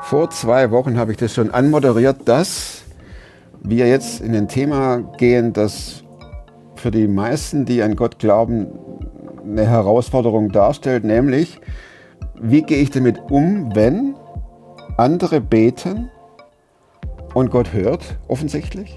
Vor 2 Wochen habe ich das schon anmoderiert, dass wir jetzt in ein Thema gehen, das für die meisten, die an Gott glauben, eine Herausforderung darstellt, nämlich, wie gehe ich damit um, wenn andere beten und Gott hört, offensichtlich,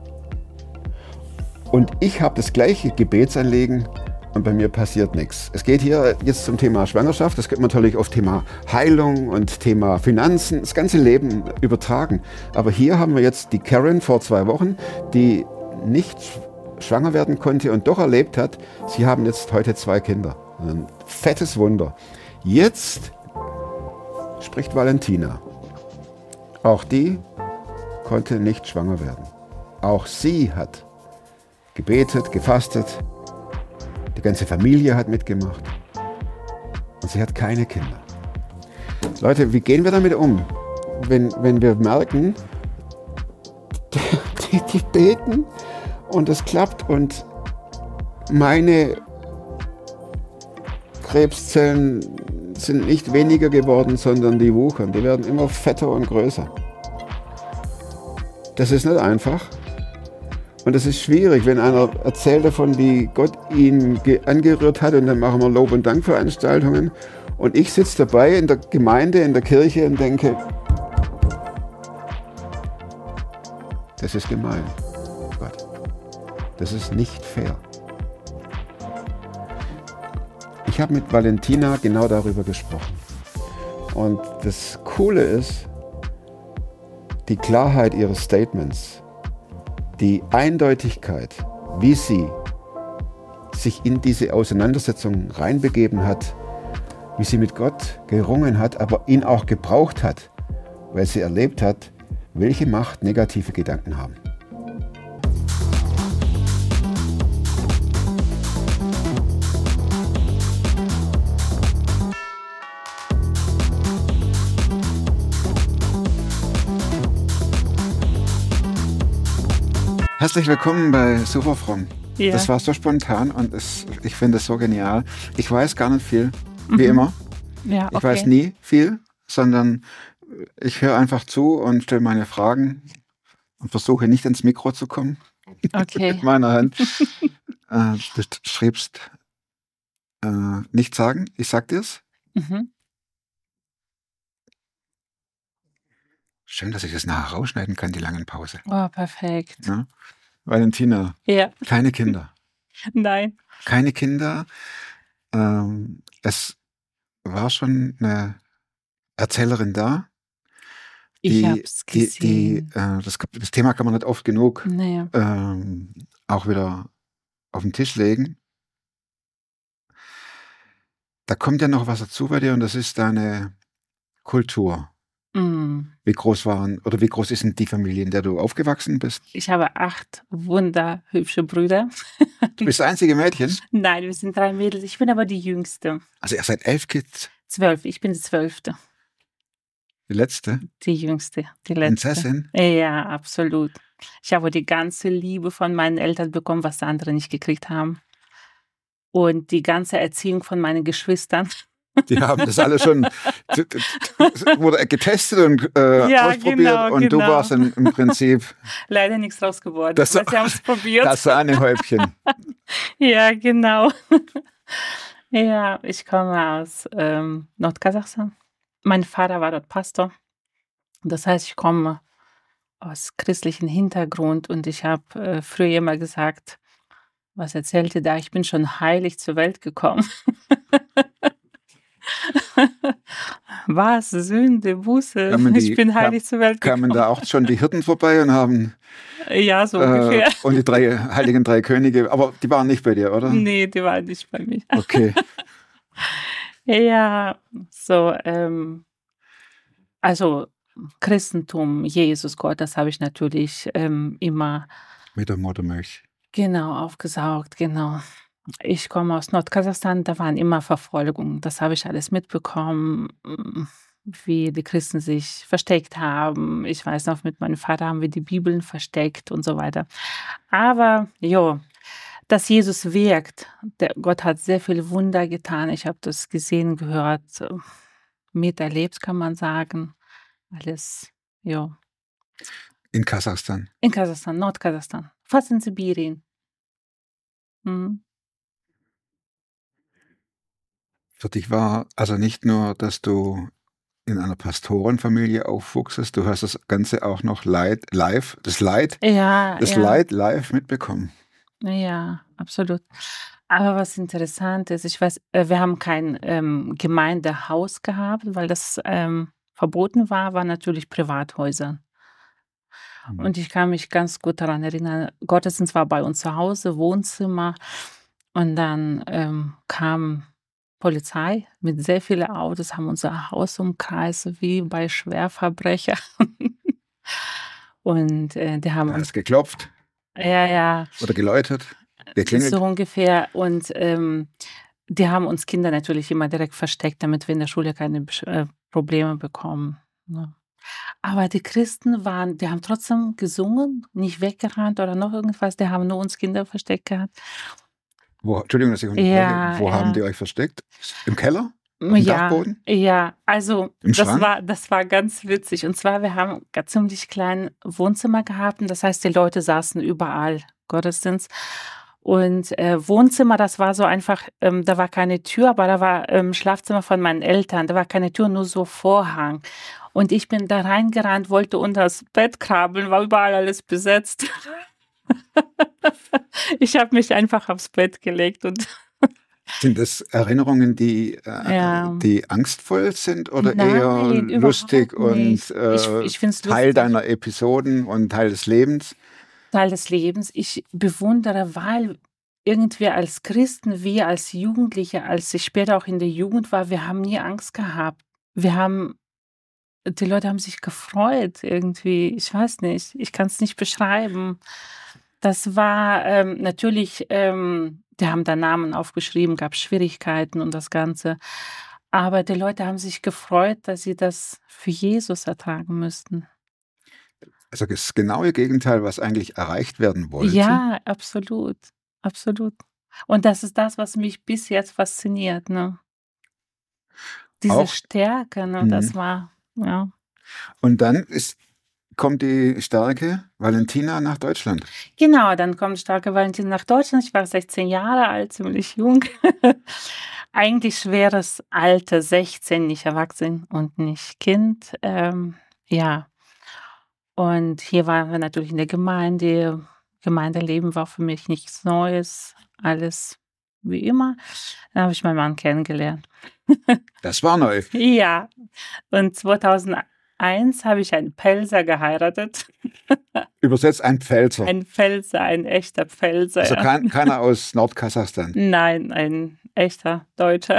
und ich habe das gleiche Gebetsanliegen und bei mir passiert nichts. Es geht hier jetzt zum Thema Schwangerschaft, das könnte man natürlich auf Thema Heilung und Thema Finanzen, das ganze Leben übertragen. Aber hier haben wir jetzt die Karen vor 2 Wochen, die nicht schwanger werden konnte und doch erlebt hat, sie haben jetzt heute 2 Kinder. Ein fettes Wunder. Jetzt spricht Valentina. Auch die konnte nicht schwanger werden. Auch sie hat gebetet, gefastet. Die ganze Familie hat mitgemacht. Und sie hat keine Kinder. Leute, wie gehen wir damit um? Wenn wir merken, die beten und es klappt und meine Krebszellen sind nicht weniger geworden, sondern die wuchern. Die werden immer fetter und größer. Das ist nicht einfach. Und es ist schwierig, wenn einer erzählt davon, wie Gott ihn angerührt hat, und dann machen wir Lob- und Dankveranstaltungen. Und ich sitze dabei in der Gemeinde, in der Kirche und denke, das ist gemein, Gott. Das ist nicht fair. Ich habe mit Valentina genau darüber gesprochen. Und das Coole ist, die Klarheit ihres Statements, die Eindeutigkeit, wie sie sich in diese Auseinandersetzung reinbegeben hat, wie sie mit Gott gerungen hat, aber ihn auch gebraucht hat, weil sie erlebt hat, welche Macht negative Gedanken haben. Herzlich willkommen bei Superfromm. Ja. Das war so spontan und ich finde es so genial. Ich weiß gar nicht viel, wie immer. Ja, okay. Ich weiß nie viel, sondern ich höre einfach zu und stelle meine Fragen und versuche nicht ins Mikro zu kommen. Okay. Mit meiner Hand. Du schreibst nicht sagen, ich sag dir's. Mhm. Schön, dass ich das nachher rausschneiden kann, die langen Pause. Oh, perfekt. Ja? Valentina, Ja. keine Kinder. Nein. Keine Kinder. Es war schon eine Erzählerin da. Ich hab's gesehen. Das Thema kann man nicht oft genug Nee. auch wieder auf den Tisch legen. Da kommt ja noch was dazu bei dir und das ist deine Kultur. Wie groß ist denn die Familie, in der du aufgewachsen bist? Ich habe 8 wunderhübsche Brüder. Du bist das einzige Mädchen? Nein, wir sind 3 Mädels. Ich bin aber die Jüngste. Also ihr seid 11 Kids? 12, ich bin die 12. Die letzte? Die Jüngste, die letzte. Prinzessin? Ja, absolut. Ich habe die ganze Liebe von meinen Eltern bekommen, was die anderen nicht gekriegt haben. Und die ganze Erziehung von meinen Geschwistern. Die haben das alle schon, wurde getestet und ausprobiert und du warst im Prinzip... Leider nichts raus geworden, sie haben es probiert. Das Sahnehäubchen. Ja, genau. Ja, ich komme aus Nordkasachstan. Mein Vater war dort Pastor. Das heißt, ich komme aus christlichem Hintergrund und ich habe früher immer gesagt, was erzählte da? Ich bin schon heilig zur Welt gekommen. Was? Sünde, Buße? Ich bin heilig zur Welt gekommen. Kamen da auch schon die Hirten vorbei und haben... Ja, so ungefähr. Und die heiligen 3 Könige, aber die waren nicht bei dir, oder? Nee, die waren nicht bei mir. Okay. Ja, so, also Christentum, Jesus, Gott, das habe ich natürlich immer... Mit der Muttermilch. Genau, aufgesaugt, genau. Ich komme aus Nordkasachstan, da waren immer Verfolgungen. Das habe ich alles mitbekommen, wie die Christen sich versteckt haben. Ich weiß noch, mit meinem Vater haben wir die Bibeln versteckt und so weiter. Aber, dass Jesus wirkt. Gott hat sehr viele Wunder getan. Ich habe das gesehen, gehört, miterlebt, kann man sagen. alles, ja. In Kasachstan. In Kasachstan, Nordkasachstan, fast in Sibirien. Mhm. Für dich war also nicht nur, dass du in einer Pastorenfamilie aufwuchsest, du hast das Ganze auch noch das Ja, ja, Leid live mitbekommen. ja, absolut. Aber was interessant ist, ich weiß, wir haben kein, Gemeindehaus gehabt, weil das, verboten war natürlich Privathäuser. Mhm. Und ich kann mich ganz gut daran erinnern, Gottesdienst war bei uns zu Hause, Wohnzimmer und dann, kam Polizei mit sehr viele Autos, haben unser Haus umkreist wie bei Schwerverbrechern. Und, die haben Da hat uns es geklopft ja, ja, oder geläutet, so geklingelt. ungefähr. Und, die haben uns Kinder natürlich immer direkt versteckt, damit wir in der Schule keine Probleme bekommen, ne? Aber die Christen die haben trotzdem gesungen, nicht weggerannt oder noch irgendwas, die haben nur uns Kinder versteckt gehabt. Entschuldigung, dass ich unterbreche. Ja, Wo haben ja. die euch versteckt? Im Keller? Auf dem Ja, Dachboden? ja, also Im Schrank? das war ganz witzig. Und zwar, wir haben ziemlich klein Wohnzimmer gehabt und das heißt, die Leute saßen überall, Gottesdienst. Und, Wohnzimmer, das war so einfach, da war keine Tür, aber da war, Schlafzimmer von meinen Eltern. Da war keine Tür, nur so Vorhang. Und ich bin da reingerannt, wollte unters Bett krabbeln, war überall alles besetzt. Ich habe mich einfach aufs Bett gelegt und Sind das Erinnerungen, ja. die angstvoll sind oder eher Nein, lustig überhaupt und nicht. Ich finde es Teil lustig, deiner Episoden und Teil des Lebens? Teil des Lebens. Ich bewundere, weil irgendwie als Christen, wir als Jugendliche, als ich später auch in der Jugend war, wir haben nie Angst gehabt. Wir haben Die Leute haben sich gefreut irgendwie. Ich weiß nicht, ich kann es nicht beschreiben. Das war, natürlich, die haben da Namen aufgeschrieben, gab Schwierigkeiten und das Ganze. Aber die Leute haben sich gefreut, dass sie das für Jesus ertragen müssten. Also das genaue Gegenteil, was eigentlich erreicht werden wollte. Ja, absolut, absolut. Und das ist das, was mich bis jetzt fasziniert, ne? Diese Auch, Stärke, ne, das mhm. war ja. Und dann kommt die starke Valentina nach Deutschland. Genau, dann kommt starke Valentin nach Deutschland. Ich war 16 Jahre alt, ziemlich jung. Eigentlich schweres Alter, 16, nicht erwachsen und nicht Kind. Ja, und hier waren wir natürlich in der Gemeinde. Gemeindeleben war für mich nichts Neues, alles wie immer. Dann habe ich meinen Mann kennengelernt. Das war neu. Ja, und 2001 habe ich einen Pelzer geheiratet. Übersetzt ein Pfälzer. Ein Pfälzer, ein echter Pfälzer, Also ja. keiner aus Nordkasachstan. Nein, ein echter Deutscher.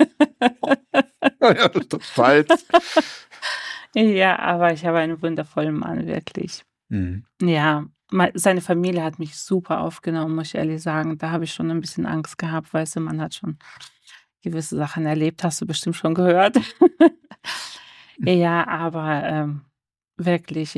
Ja, der Pfalz. Ja, aber ich habe einen wundervollen Mann, wirklich. Mhm. Ja, seine Familie hat mich super aufgenommen, muss ich ehrlich sagen. Da habe ich schon ein bisschen Angst gehabt, weißt du, man hat schon gewisse Sachen erlebt, hast du bestimmt schon gehört. Ja, aber, wirklich,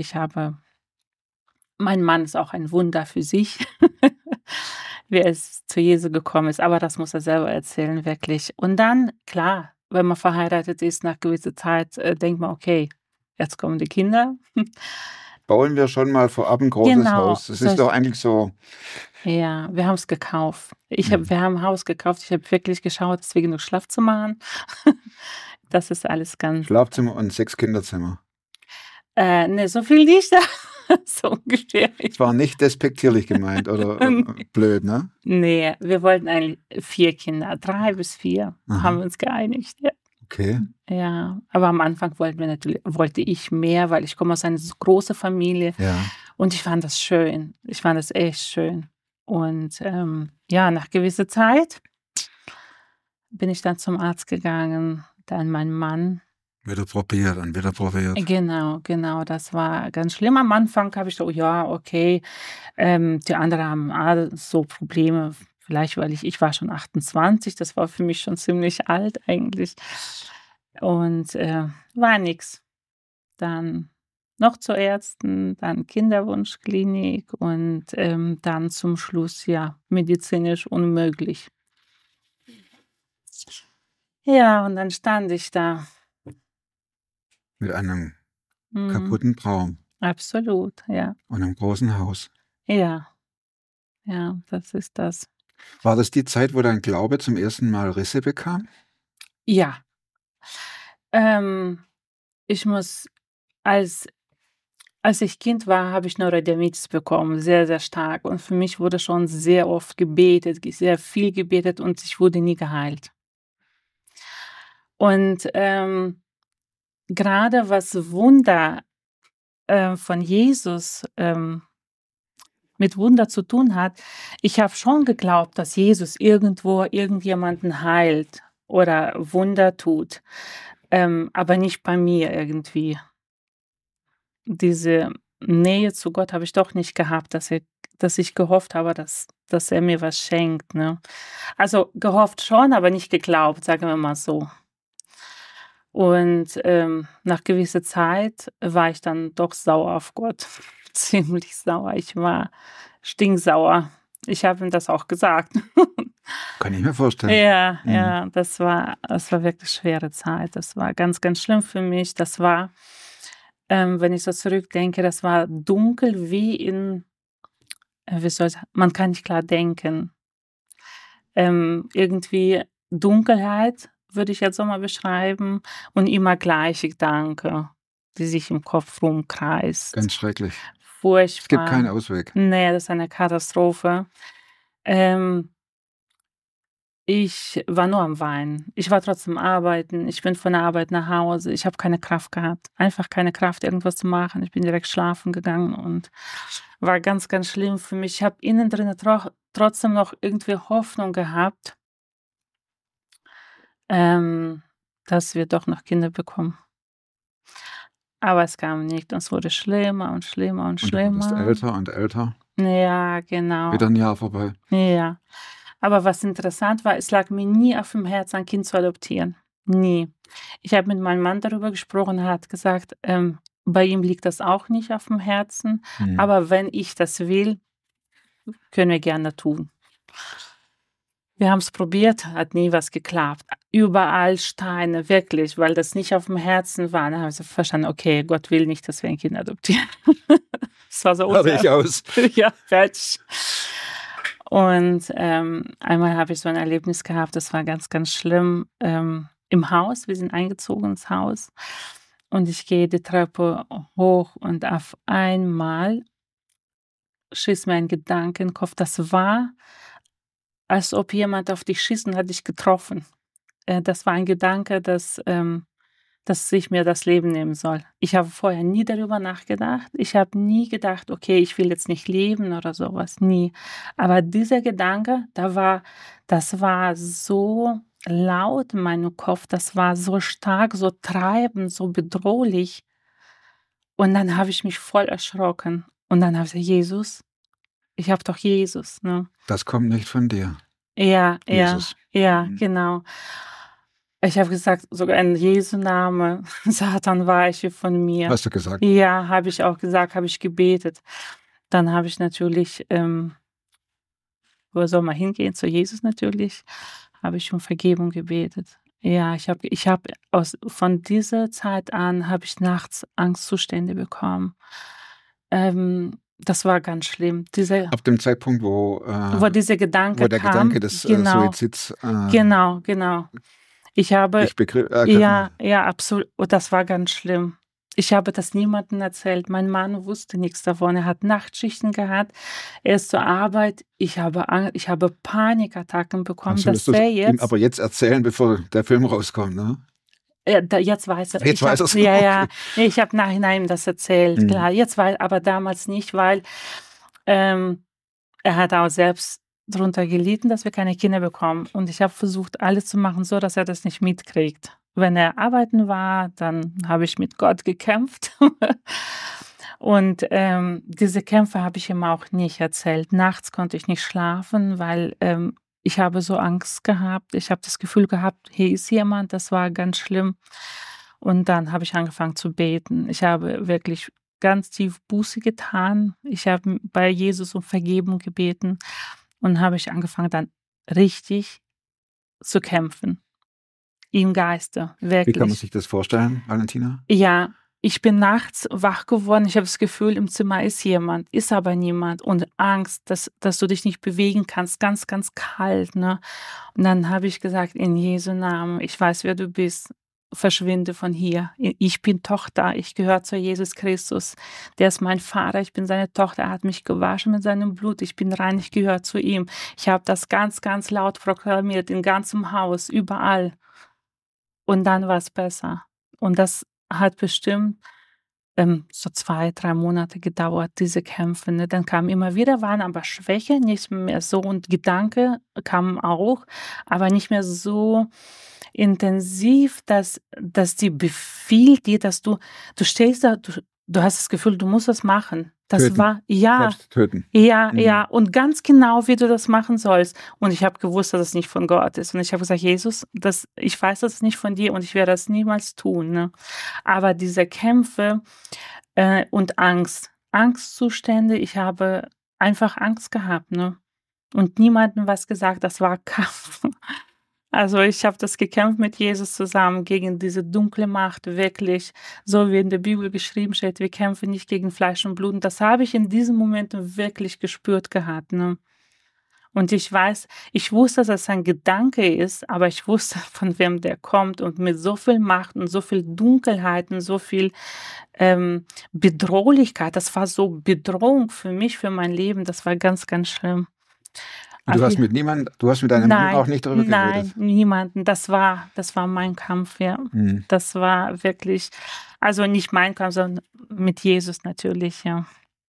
mein Mann ist auch ein Wunder für sich, wie es zu Jesu gekommen ist, aber das muss er selber erzählen, wirklich. Und dann, klar, wenn man verheiratet ist, nach gewisser Zeit, denkt man: „Okay, jetzt kommen die Kinder.“ Bauen wir schon mal vorab ein großes Genau, Haus. Das ist doch eigentlich so. ja, wir haben's gekauft. Mhm. Wir haben 'n Haus gekauft. Ich habe wirklich geschaut, dass wir genug Schlafzimmer haben. Das ist alles ganz Schlafzimmer und 6 Kinderzimmer. ne, so viel nicht, so ungefähr. Es war nicht despektierlich gemeint oder blöd, ne? Ne, wir wollten eigentlich 4 Kinder, 3 bis 4 haben Aha, wir uns geeinigt, ja. okay. Ja, aber am Anfang wollte ich mehr, weil ich komme aus einer so große Familie Ja. und ich fand das schön. Ich fand das echt schön. Und, ja, nach gewisser Zeit bin ich dann zum Arzt gegangen, dann mein Mann. Wieder probiert und wieder probiert. Genau, genau, das war ganz schlimm. Am Anfang habe ich so: „Ja, okay.“ Die anderen haben so Probleme, vielleicht weil ich war schon 28, das war für mich schon ziemlich alt eigentlich und, war nix. Dann noch zu Ärzten, dann Kinderwunschklinik und, dann zum Schluss, ja, medizinisch unmöglich. Ja, und dann stand ich da. Mit einem kaputten Traum Absolut, ja. und einem großen Haus. Ja, ja, das ist das. War das die Zeit, wo dein Glaube zum ersten Mal Risse bekam? Ja, ähm, ich muss als als ich Kind war, habe ich Neurodermitis bekommen, sehr, sehr stark. Und für mich wurde schon sehr oft gebetet, sehr viel gebetet und ich wurde nie geheilt. Und, grade was Wunder, von Jesus, mit Wunder zu tun hat, ich habe schon geglaubt, dass Jesus irgendwo irgendjemanden heilt oder Wunder tut, aber nicht bei mir irgendwie. Diese Nähe zu Gott habe ich doch nicht gehabt, dass ich gehofft habe, dass er mir was schenkt, ne? Also, gehofft schon, aber nicht geglaubt, sagen wir mal so. Und, nach gewisser Zeit war ich dann doch sauer auf Gott, ziemlich sauer. Ich war stinksauer. Ich habe ihm das auch gesagt. Kann ich mir vorstellen. Ja, Mhm. ja, das war wirklich schwere Zeit. Das war ganz, ganz schlimm für mich. Das war, wenn ich so zurückdenke, das war dunkel wie in wie soll ich sa man kann nicht klar denken. Irgendwie Dunkelheit, würde ich jetzt so mal beschreiben, und immer gleiche Gedanken, die sich im Kopf rumkreist. Ganz schrecklich. Es gibt keinen Furchtbar. Ausweg. Ne, das ist eine Katastrophe. Ähm, Ich war nur am Weinen. Ich war trotzdem arbeiten. Ich bin von der Arbeit nach Hause. Ich habe keine Kraft gehabt. Einfach keine Kraft, irgendwas zu machen. Ich bin direkt schlafen gegangen und war ganz, ganz schlimm für mich. Ich habe innen drin trotzdem noch irgendwie Hoffnung gehabt, ähm, dass wir doch noch Kinder bekommen. Aber es kam nicht und es wurde schlimmer und schlimmer und Und du wurdest schlimmer. älter und älter. Ja, Wieder genau. ein Jahr vorbei. Ja. Aber was interessant war, es lag mir nie auf dem Herzen, ein Kind zu adoptieren. Nie. Ich habe mit meinem Mann darüber gesprochen, er hat gesagt, bei ihm liegt das auch nicht auf dem Herzen, Mhm. aber wenn ich das will, können wir gerne tun. Wir haben es probiert, hat nie was geklappt. Überall Steine, wirklich, weil das nicht auf dem Herzen war. Dann habe ich so verstanden, okay, Gott will nicht, dass wir ein Kind adoptieren. Das war so Fertig aus. ja, fertig. Und, einmal habe ich so ein Erlebnis gehabt, das war ganz, ganz schlimm, im Haus. Wir sind eingezogen ins Haus und ich gehe die Treppe hoch und auf einmal schießt mir ein Gedanke in den Kopf. Das war, als ob jemand auf dich schießt und hat dich getroffen. Das war ein Gedanke, dass ich mir das Leben nehmen soll. Ich habe vorher nie darüber nachgedacht. Ich habe nie gedacht: „Okay, ich will jetzt nicht leben“ oder sowas, nie. Aber dieser Gedanke, das war so laut in meinem Kopf, das war so stark, so treibend, so bedrohlich. Und dann habe ich mich voll erschrocken. Und dann habe ich gesagt: „Jesus, ich habe doch Jesus“, ne? Das kommt nicht von dir, Ja, ja, Jesus. ja, Mhm. genau. Ich habe gesagt, sogar in Jesu Name, Satan, weiche von mir. Hast du gesagt? Ja, habe ich auch gesagt, habe ich gebetet. Dann habe ich natürlich, wo soll man hingehen? Zu Jesus natürlich, habe ich um Vergebung gebetet. Ja, ich habe von dieser Zeit an habe ich nachts Angstzustände bekommen. Das war ganz schlimm. Ab dem Zeitpunkt, Wo dieser Gedanke wo der Gedanke kam, des genau, Suizids genau, genau. Ich habe dich ergriffen Ja, hat. ja, absolut. Und das war ganz schlimm. Ich habe das niemandem erzählt. Mein Mann wusste nichts davon. Er hat Nachtschichten gehabt. Er ist zur Arbeit. Ich habe Panikattacken bekommen, Solltest dass du es er ihm jetzt aber jetzt erzählen, bevor der Film rauskommt, ne? jetzt weiß er. Jetzt weiß er's, Ja, ja, okay. ne, ich habe nachhinein ihm das erzählt, Mhm. klar. Aber damals nicht, weil, ähm, er hat auch selbst drunter gelitten, dass wir keine Kinder bekommen. Und ich habe versucht, alles zu machen, so dass er das nicht mitkriegt. Wenn er arbeiten war, dann habe ich mit Gott gekämpft. Und, diese Kämpfe habe ich ihm auch nicht erzählt. Nachts konnte ich nicht schlafen, weil, ich habe so Angst gehabt. Ich habe das Gefühl gehabt, hier ist jemand, das war ganz schlimm. Und dann habe ich angefangen zu beten. Ich habe wirklich ganz tief Buße getan. Ich habe bei Jesus um Vergebung gebeten und habe ich angefangen, dann richtig zu kämpfen. Im Geiste, Wie kann man wirklich. sich das vorstellen, Valentina? Ja, ich bin nachts wach geworden, ich habe das Gefühl, im Zimmer ist jemand, ist aber niemand und Angst, dass du dich nicht bewegen kannst, ganz, ganz kalt, ne? Und dann habe ich gesagt, in Jesu Namen, ich weiß, wer du bist, verschwinde von hier. Ich bin Tochter, ich gehöre zu Jesus Christus. Der ist mein Vater, ich bin seine Tochter, er hat mich gewaschen mit seinem Blut, ich bin rein, ich gehöre zu ihm. Ich habe das ganz, ganz laut proklamiert, im ganzen Haus, überall. Und dann war es besser. Und das hat bestimmt so 2, 3 Monate gedauert, diese Kämpfe, ne? Dann kamen immer wieder, waren aber Schwäche, nicht mehr so und Gedanke kamen auch, aber nicht mehr so intensiv, dass die befiehlt dir, dass du stehst da, du hast das Gefühl, du musst das machen. Das Töten. war ja, Selbst töten. ja und ganz genau, wie du das machen sollst. Und ich habe gewusst, dass es nicht von Gott ist. Und ich habe gesagt, Jesus, ich weiß, das ist nicht von dir und ich werde das niemals tun, ne? Aber diese Kämpfe und Angstzustände, ich habe einfach Angst gehabt, ne? Und niemandem was gesagt, das war Kampf. Also ich habe das gekämpft mit Jesus zusammen gegen diese dunkle Macht, wirklich, so wie in der Bibel geschrieben steht, wir kämpfen nicht gegen Fleisch und Blut. Und das habe ich in diesem Moment wirklich gespürt gehabt, ne? Und ich wusste, dass es ein Gedanke ist, aber ich wusste, von wem der kommt und mit so viel Macht und so viel Dunkelheit und so viel Bedrohlichkeit. Das war so Bedrohung für mich, für mein Leben. Das war ganz, ganz schlimm. Und du hast mit deinem Mann auch nicht darüber geredet? Nein, niemanden. Das war mein Kampf, ja. Das war wirklich, also nicht mein Kampf, sondern mit Jesus natürlich, ja.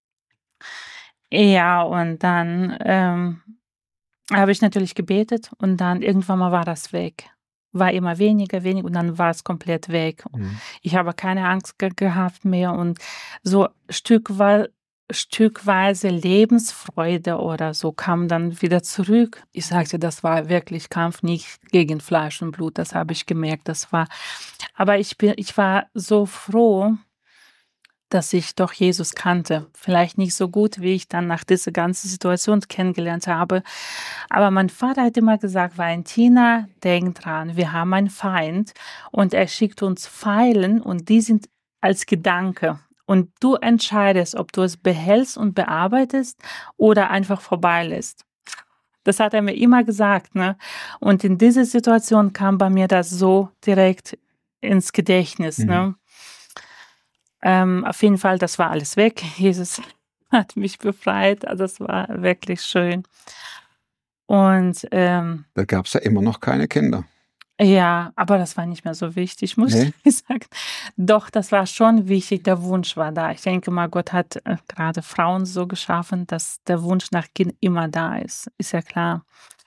Ja, und dann habe ich natürlich gebetet und dann irgendwann mal war das weg. War immer weniger und dann war es komplett weg. Ich habe keine Angst gehabt mehr und so stückweise Lebensfreude oder so kam dann wieder zurück. Ich sagte, das war wirklich Kampf nicht gegen Fleisch und Blut, das habe ich gemerkt, aber ich war so froh, dass ich doch Jesus kannte. Vielleicht nicht so gut, wie ich dann nach dieser ganzen Situation kennengelernt habe. Aber mein Vater hat immer gesagt, Valentina, denk dran, wir haben einen Feind und er schickt uns Pfeilen und die sind als Gedanke. Und du entscheidest, ob du es behältst und bearbeitest oder einfach vorbeilässt. Das hat er mir immer gesagt, ne? Und in dieser Situation kam bei mir das so direkt ins Gedächtnis, ne? Auf jeden Fall, das war alles weg. Jesus hat mich befreit. Also das war wirklich schön. Und da gab es ja immer noch keine Kinder. Ja, aber das war nicht mehr so wichtig, muss ich sagen. Doch, das war schon wichtig. Der Wunsch war da. Ich denke mal, Gott hat gerade Frauen so geschaffen, dass der Wunsch nach Kind immer da ist. Ist ja klar.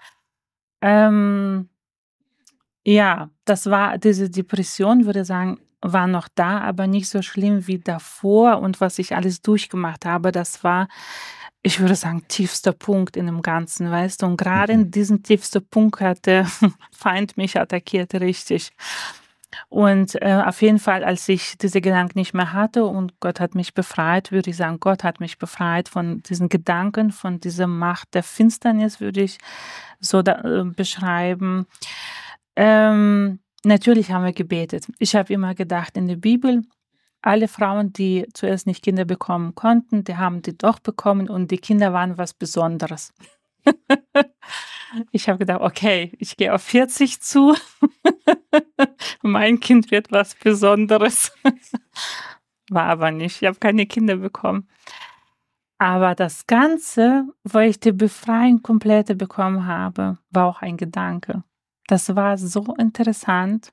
Ja, das war diese Depression, würde ich sagen, war noch da, aber nicht so schlimm wie davor. Und was ich alles durchgemacht habe, das war, ich würde sagen, tiefster Punkt in dem Ganzen, weißt du? Und gerade in diesem tiefsten Punkt hat der Feind mich attackiert, richtig. Und auf jeden Fall, als ich diese Gedanken nicht mehr hatte und Gott hat mich befreit, würde ich sagen, Gott hat mich befreit von diesen Gedanken, von dieser Macht der Finsternis, würde ich so beschreiben. Natürlich haben wir gebetet. Ich habe immer gedacht, in der Bibel, alle Frauen, die zuerst nicht Kinder bekommen konnten, die haben die doch bekommen und die Kinder waren was Besonderes. Ich habe gedacht, okay, ich gehe auf 40 zu. Mein Kind wird was Besonderes. War aber nicht. Ich habe keine Kinder bekommen. Aber das Ganze, wo ich die Befreiung komplett bekommen habe, war auch ein Gedanke. Das war so interessant.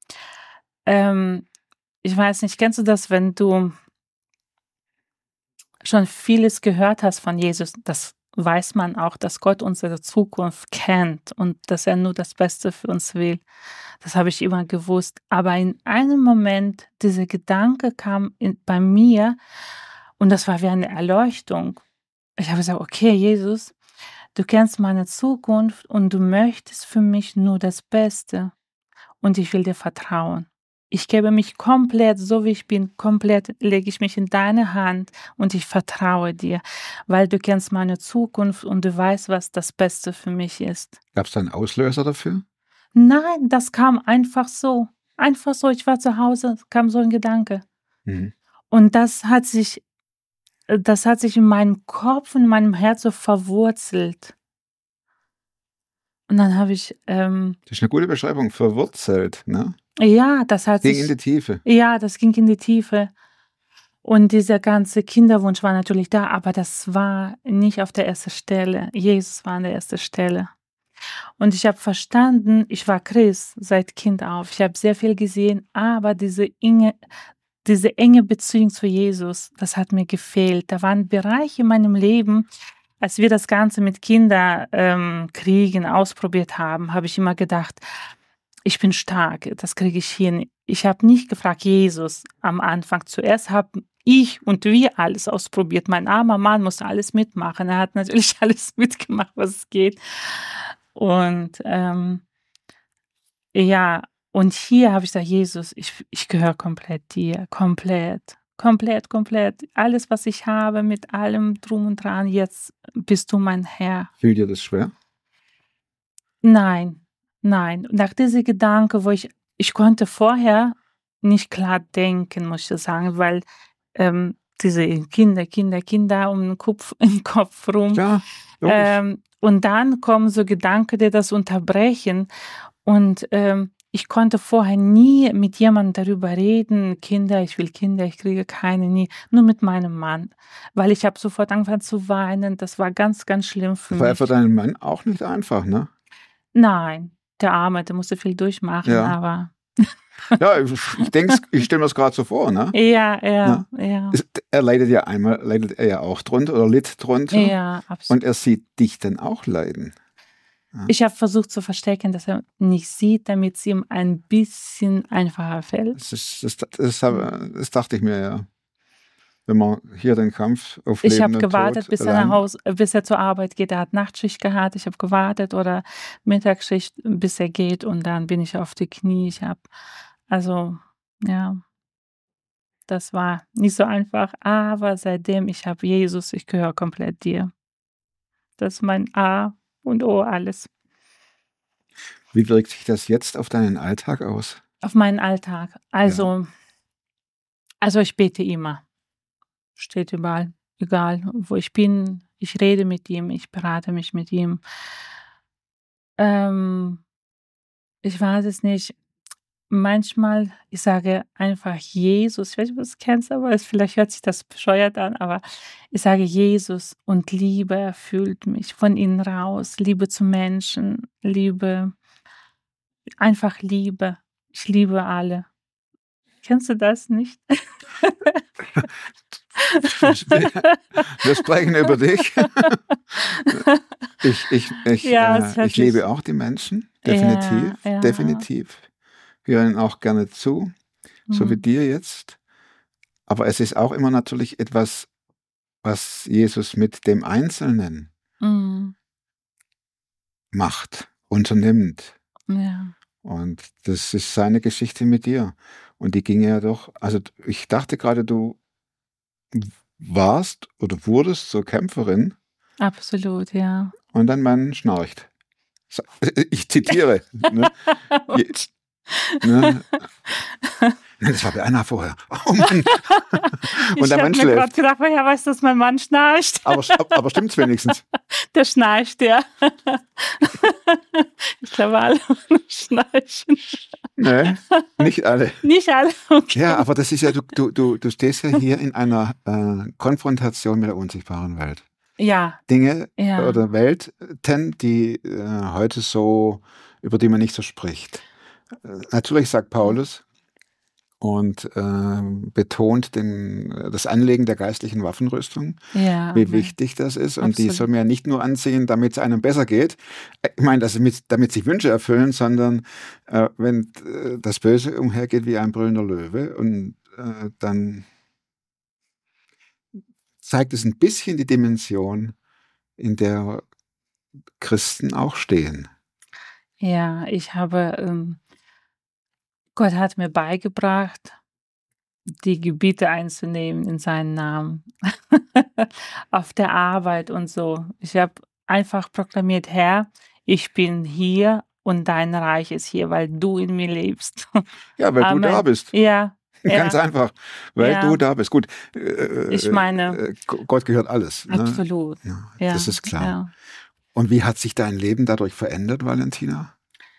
Ich weiß nicht, kennst du das, wenn du schon vieles gehört hast von Jesus? Das weiß man auch, dass Gott unsere Zukunft kennt und dass er nur das Beste für uns will. Das habe ich immer gewusst. Aber in einem Moment, dieser Gedanke kam bei mir und das war wie eine Erleuchtung. Ich habe gesagt, okay, Jesus, du kennst meine Zukunft und du möchtest für mich nur das Beste und ich will dir vertrauen. Ich gebe mich komplett, so wie ich bin, komplett lege ich mich in deine Hand und ich vertraue dir, weil du kennst meine Zukunft und du weißt, was das Beste für mich ist. Gab es da einen Auslöser dafür? Nein, das kam einfach so. Einfach so, ich war zu Hause, kam so ein Gedanke. Mhm. Und das hat sich in meinem Kopf und in meinem Herz so verwurzelt. Und dann habe ich, Das ist eine gute Beschreibung, verwurzelt, ne? ja, das hat Ging in sich, die Tiefe. ja, das ging in die Tiefe. Und dieser ganze Kinderwunsch war natürlich da, aber das war nicht auf der ersten Stelle. Jesus war an der ersten Stelle. Und ich habe verstanden, ich war Christ seit Kind auf. Ich habe sehr viel gesehen, aber diese enge Beziehung zu Jesus, das hat mir gefehlt. Da waren Bereiche in meinem Leben, als wir das Ganze mit Kinderkriegen ausprobiert haben, habe ich immer gedacht, ich bin stark, das kriege ich hin. Ich habe nicht gefragt, Jesus, am Anfang. Zuerst habe ich und wir alles ausprobiert. Mein armer Mann musste alles mitmachen. Er hat natürlich alles mitgemacht, was es geht. Und ja, und hier habe ich gesagt, Jesus, ich gehöre komplett dir, komplett, komplett, komplett. Alles, was ich habe, mit allem drum und dran, jetzt bist du mein Herr. Fiel dir das schwer? Nein, nein. Nach diesem Gedanke, ich konnte vorher nicht klar denken, muss ich sagen, weil diese Kinder um den Kopf, im Kopf rum. Ja, logisch. Und dann kommen so Gedanken, die das unterbrechen. Und ich konnte vorher nie mit jemandem darüber reden, ich will Kinder, ich kriege keine, nie, nur mit meinem Mann. Weil ich habe sofort angefangen zu weinen. Das war ganz, ganz schlimm für Das war ja mich. für deinen Mann auch nicht einfach, ne? Nein, der Arme, der musste viel durchmachen, Ja. aber Ja, ich denke, ich stelle mir das gerade so vor, ne? ja, Ne? ja, Er leidet er ja auch drunter oder litt drunter. ja, absolut. Und er sieht dich dann auch leiden. Ich habe versucht zu verstecken, dass er nicht sieht, damit es ihm ein bisschen einfacher fällt. Das dachte ich mir ja. Wenn man hier den Kampf auf Ich Leben habe und gewartet, Tod bis bis er zur Arbeit geht. Er hat Nachtschicht gehabt. Ich habe gewartet oder Mittagsschicht, bis er geht und dann bin ich auf die Knie. Ja, das war nicht so einfach, aber seitdem ich habe Jesus, ich gehöre komplett dir. Das ist mein A und O alles. Wie wirkt sich das jetzt auf deinen Alltag aus? Auf meinen Alltag. Also ich bete immer. Steht überall. Egal, wo ich bin. Ich rede mit ihm, ich berate mich mit ihm. Ich weiß es nicht. Manchmal, ich sage einfach Jesus, ich weiß nicht, ob du es kennst, aber vielleicht hört sich das bescheuert an, aber ich sage Jesus und Liebe erfüllt mich von innen raus. Liebe zu Menschen, Liebe, einfach Liebe. Ich liebe alle. Kennst du das nicht? Wir sprechen über dich. Ich liebe auch die Menschen, definitiv, Ja. definitiv. Wir hören auch gerne zu, so wie dir jetzt. Aber es ist auch immer natürlich etwas, was Jesus mit dem Einzelnen macht, unternimmt. Ja. Und das ist seine Geschichte mit dir. Und die ging ja doch, also ich dachte gerade, du warst oder wurdest zur Kämpferin. Absolut, ja. Und dein Mann schnarcht. Ich zitiere. Ne? Ne? Das war bei Anna vorher. Oh Mann. Und der Mann schläft. Ich habe mir gerade gedacht, woher weißt du, dass mein Mann schnarcht? Aber stimmt's wenigstens? Der schnarcht, ja. Ich glaube, alle schnarchen. Nee, nicht alle. Nicht alle, okay. Ja, aber das ist ja, du stehst ja hier in einer Konfrontation mit der unsichtbaren Welt. Ja. Dinge oder Welten, die heute so, über die man nicht so spricht. Natürlich sagt Paulus und betont das Anlegen der geistlichen Waffenrüstung, wie wichtig das ist. Und die soll man ja nicht nur anziehen, damit es einem besser geht. Ich meine, damit sich Wünsche erfüllen, sondern wenn das Böse umhergeht wie ein brüllender Löwe und dann zeigt es ein bisschen die Dimension, in der Christen auch stehen. Ja, Gott hat mir beigebracht, die Gebiete einzunehmen in seinen Namen. Auf der Arbeit und so. Ich habe einfach proklamiert, Herr, ich bin hier und dein Reich ist hier, weil du in mir lebst. Ja, weil du da bist. Ja, Ganz einfach, weil du da bist. Gut, ich meine, Gott gehört alles. Ne? absolut. Ja, das ist klar. Ja. Und wie hat sich dein Leben dadurch verändert, Valentina?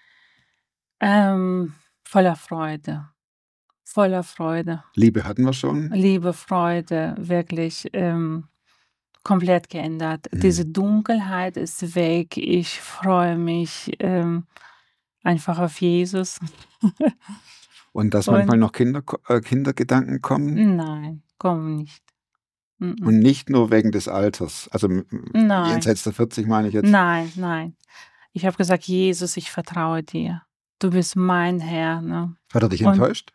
Voller Freude. Voller Freude. Liebe hatten wir schon. Liebe, Freude, wirklich komplett geändert. Diese Dunkelheit ist weg. Ich freue mich einfach auf Jesus. Und dass manchmal noch Kindergedanken kommen? Nein, kommen nicht. Und nicht nur wegen des Alters. Also jenseits der 40 meine ich jetzt. Nein. Ich habe gesagt, Jesus, ich vertraue dir. Du bist mein Herr. Ne? Hat er dich enttäuscht?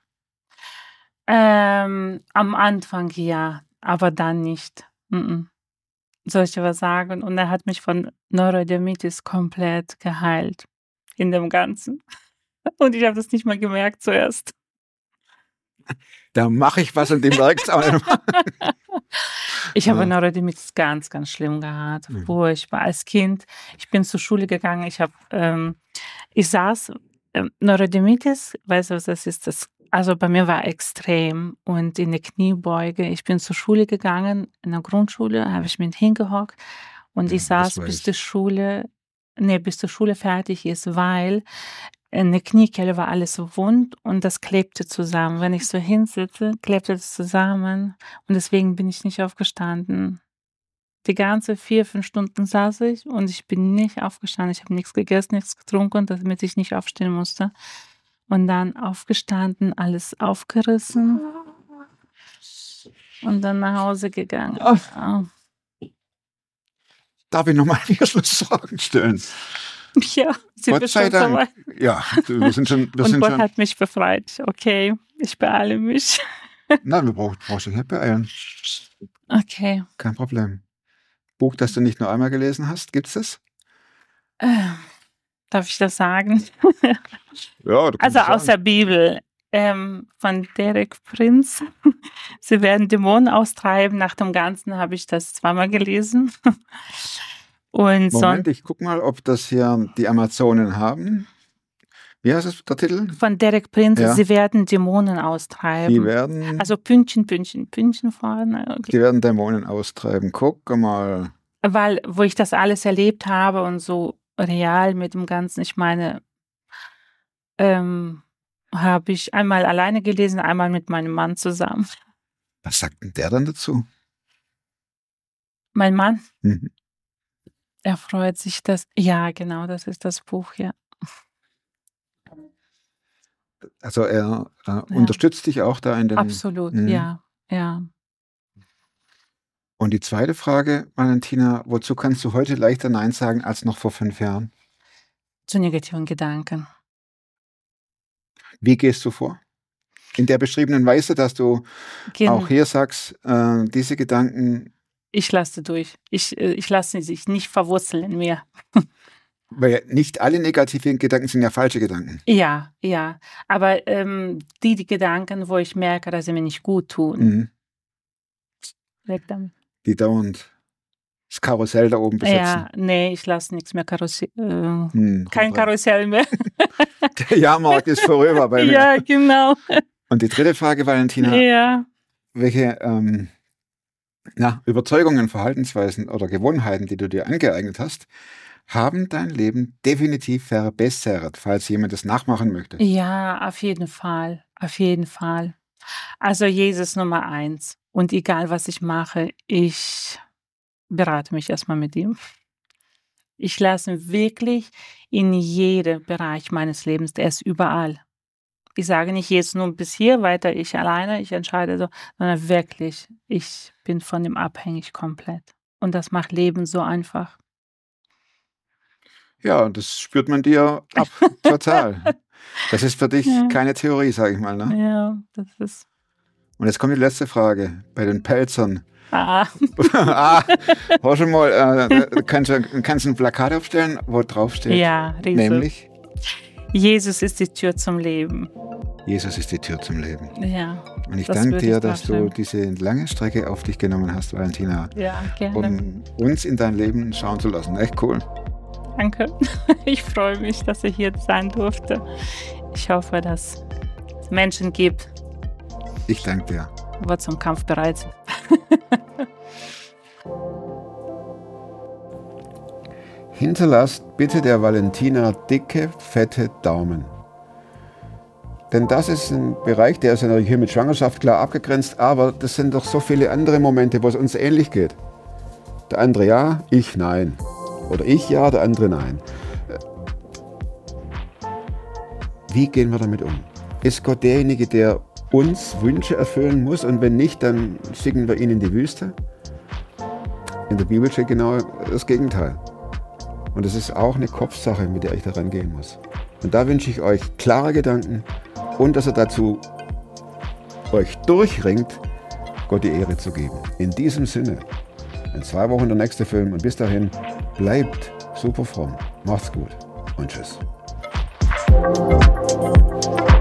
Am Anfang ja, aber dann nicht. Soll ich dir was sagen? Und er hat mich von Neurodermitis komplett geheilt. In dem Ganzen. Und ich habe das nicht mal gemerkt zuerst. Da mache ich was und dem merkt es auch nicht. Ich habe Neurodermitis ganz, ganz schlimm gehabt. Furchtbar. Als Kind, ich bin zur Schule gegangen, ich saß, Neurodermitis, weißt du, was das ist? Also bei mir war extrem und in der Kniebeuge, ich bin zur Schule gegangen, in der Grundschule, habe ich mich hingehockt und ich saß bis die Schule fertig ist, weil in der Kniekelle war alles so wund und das klebte zusammen. Wenn ich so hinsitze, klebte das zusammen und deswegen bin ich nicht aufgestanden. Die ganze 4-5 Stunden saß ich und ich bin nicht aufgestanden. Ich habe nichts gegessen, nichts getrunken, damit ich nicht aufstehen musste. Und dann aufgestanden, alles aufgerissen und dann nach Hause gegangen. Darf ich nochmal 4 Schlussfragen stellen? Ja, Gott sei Dank. Ja, wir sind schon. Gott hat mich befreit. Okay, ich beeile mich. Nein, du brauchst dich nicht beeilen. Okay. Kein Problem. Buch, das du nicht nur einmal gelesen hast, gibt's das? Darf ich das sagen? Ja, du kannst also aus der Bibel von Derek Prince. Sie werden Dämonen austreiben. Nach dem Ganzen habe ich das 2-mal gelesen. Und Moment, ich guck mal, ob das hier die Amazonen haben. Wie heißt es, der Titel? Von Derek Prince, ja. Sie werden Dämonen austreiben. Die werden... Also Pünktchen vorne. Die werden Dämonen austreiben. Guck mal. Weil, wo ich das alles erlebt habe und so real mit dem Ganzen, ich meine, habe ich einmal alleine gelesen, einmal mit meinem Mann zusammen. Was sagt denn der dann dazu? Mein Mann? Er freut sich, dass... Ja, genau, das ist das Buch, ja. Also er unterstützt dich auch da in den... Absolut, ja. Und die zweite Frage, Valentina, wozu kannst du heute leichter Nein sagen als noch vor 5 Jahren? Zu negativen Gedanken. Wie gehst du vor? In der beschriebenen Weise, dass du auch hier sagst, diese Gedanken... Ich lasse durch. Ich lasse sie nicht verwurzeln in mir. Weil nicht alle negativen Gedanken sind ja falsche Gedanken. Ja. Aber die Gedanken, wo ich merke, dass sie mir nicht gut tun, weg damit. Die dauernd das Karussell da oben besetzen. Ja, nee, ich lasse nichts mehr Karussell. Kein Karussell mehr. Der Jahrmarkt ist vorüber bei mir. Ja, genau. Und die dritte Frage, Valentina. Ja. Welche Überzeugungen, Verhaltensweisen oder Gewohnheiten, die du dir angeeignet hast, haben dein Leben definitiv verbessert, falls jemand das nachmachen möchte? Ja, auf jeden Fall. Auf jeden Fall. Also Jesus Nummer 1. Und egal, was ich mache, ich berate mich erstmal mit ihm. Ich lasse ihn wirklich in jedem Bereich meines Lebens. Der ist überall. Ich sage nicht jetzt nur bis hier, weiter ich alleine, ich entscheide so, sondern wirklich, ich bin von ihm abhängig komplett. Und das macht Leben so einfach. Ja, das spürt man dir ab, total. Das ist für dich keine Theorie, sage ich mal. Ne? Ja, das ist... Und jetzt kommt die letzte Frage bei den Pelzern. Hör schon mal, kannst du ein Plakat aufstellen, wo drauf steht? Ja, riesig. Nämlich? Jesus ist die Tür zum Leben. Jesus ist die Tür zum Leben. Ja. Und ich danke dir, dass du diese lange Strecke auf dich genommen hast, Valentina. Ja, gerne. Um uns in dein Leben schauen zu lassen. Echt cool. Danke. Ich freue mich, dass ich hier sein durfte. Ich hoffe, dass es Menschen gibt, Ich danke dir. War zum Kampf bereit. Hinterlasst bitte der Valentina dicke, fette Daumen. Denn das ist ein Bereich, der ist ja natürlich hier mit Schwangerschaft klar abgegrenzt, aber das sind doch so viele andere Momente, wo es uns ähnlich geht. Der andere ja, ich nein. Oder ich ja, der andere nein. Wie gehen wir damit um? Ist Gott derjenige, der uns Wünsche erfüllen muss und wenn nicht, dann schicken wir ihn in die Wüste? In der Bibel steht genau das Gegenteil. Und es ist auch eine Kopfsache, mit der ich da rangehen muss. Und da wünsche ich euch klare Gedanken und dass ihr dazu euch durchringt, Gott die Ehre zu geben. In diesem Sinne, in 2 Wochen der nächste Film und bis dahin, bleibt super fromm. Macht's gut und tschüss.